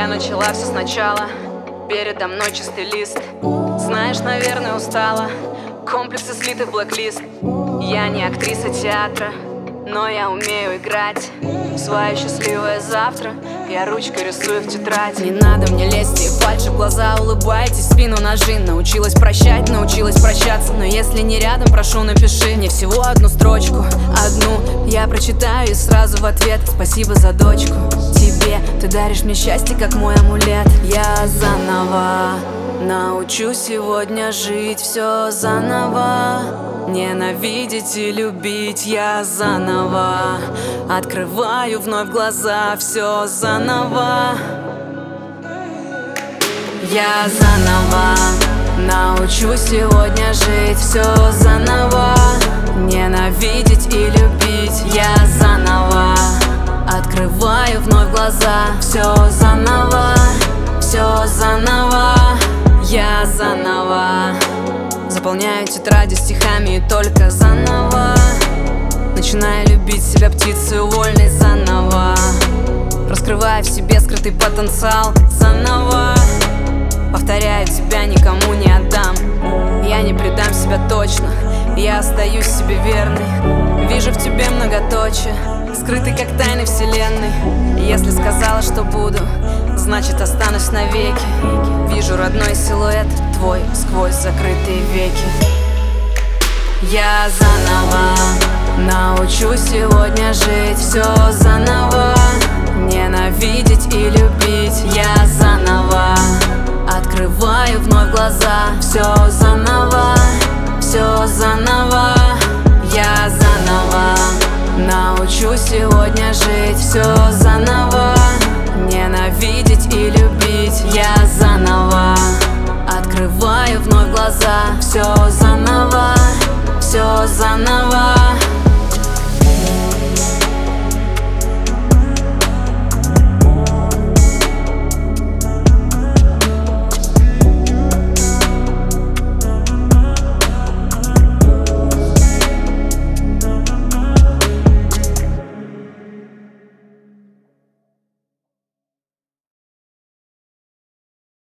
Я начала все сначала, передо мной чистый лист. Знаешь, наверное, устала, комплексы слиты в блэк-лист. Я не актриса театра, но я умею играть в свое счастливое завтра. Я ручкой рисую в тетрадь. Не надо мне лезть и фальши в глаза, улыбайтесь, спину ножи. Научилась прощать, научилась прощаться. Но если не рядом, прошу, напиши мне всего одну строчку, одну. Я прочитаю и сразу в ответ: спасибо за дочку. Тебе ты даришь мне счастье, как мой амулет. Я заново научу сегодня жить, все заново. Ненавидеть и любить я заново. Открываю вновь глаза, все заново. Я заново научу сегодня жить, все заново. Ненавидеть и любить я заново. Открываю вновь глаза, все заново, все заново. Я заново заполняю тетради стихами и только заново. Начинаю любить себя птицей вольной заново. Раскрываю в себе скрытый потенциал заново. Повторяю, тебя никому не отдам. Я не предам себя точно, я остаюсь себе верной. Вижу в тебе многоточие, скрытый как тайны вселенной. Если сказала, что буду, значит останусь навеки. Вижу родной силуэт твой сквозь закрытые веки. Я заново научу сегодня жить, все заново. Ненавидеть и любить я заново. Открываю вновь глаза, все заново, все заново. Я заново научу сегодня жить, все заново. Ненавидеть и любить я заново. Открываю вновь глаза, все заново.